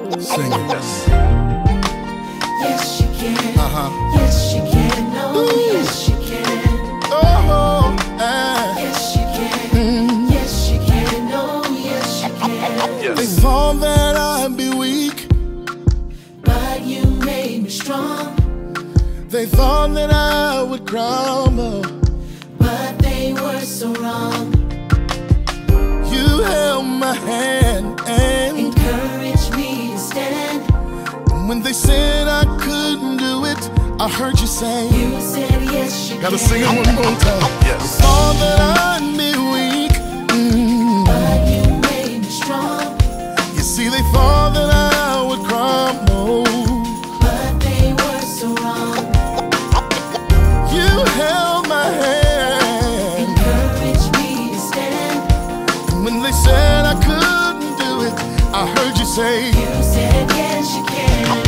Sing it. Yes, you can. Uh-huh. Yes, you can. Oh, yes, you can. Oh, Yes, you can. Yes, you can. Oh, yes, you can. They thought that I'd be weak. But you made me strong. They thought that I would crumble. But they were so wrong. You held my hand and Encouraged me to stand. when they said I couldn't do it, I heard you say, You said yes, you gotta can. sing it one more time. They thought that I'd be weak. But you made me strong. You see, they thought that I would crumble. But they were so wrong. You held my hand Encouraged me to stand. and when they said I couldn't do it, I heard you say, You said yes, you can.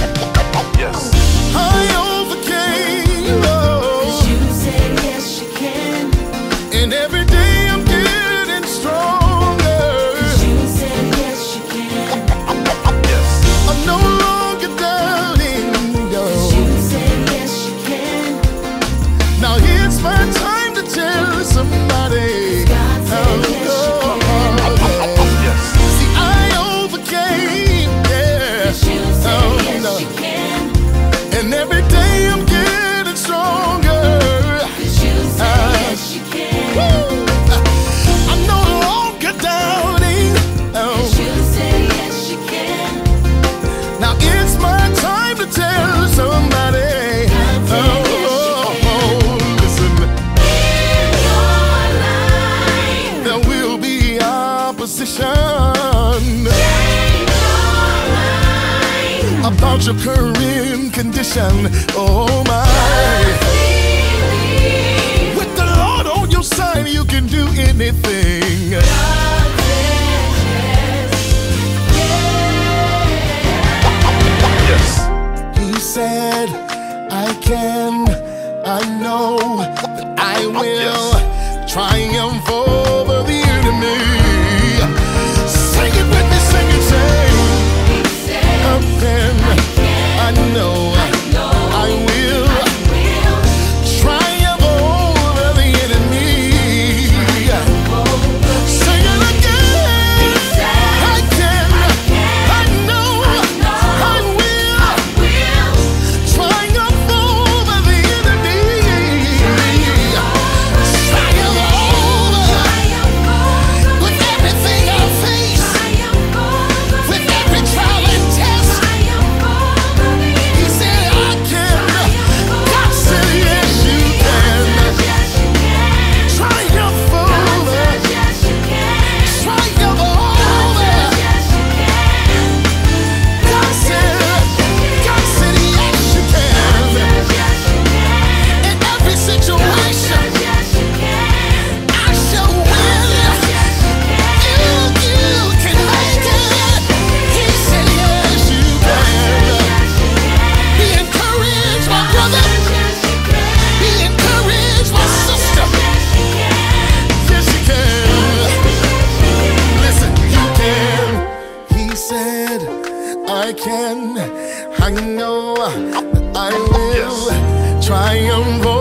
I overcame. Oh, You said yes, you can. and every day I'm getting stronger. You said yes, you can. I'm no longer doubting. No. You said yes, you can. Now it's my time to tell somebody. God said yes, you can. See, I overcame. Yeah. You said yes, no. you can. And every day I'm getting stronger. You said yes, you can. I'm no longer doubting. Oh. You said yes, you can. Now it's my time to tell somebody. Listen, In your life, there will be opposition change your life. about your current condition. Oh my. Believe. With the Lord on your side, you can do anything. God said yes, He said, I can, I know that I will triumph over the enemy. Sing it with me, sing it, say, He said I can, I know, I will will triumph over the enemy. Sing it again. I can, I know, I will triumph over the enemy. Triumph over with everything I face, with every trial and test. He said I can. God said yes, you can. Triumph over. Triumph over. God said yes, you can. In every situation, I shall win. You can make it. He said yes, you can. Be encouraged, my brother. Be encouraged, my sister. Yes, you can. Listen, you can. He said, I can. I know that I will triumph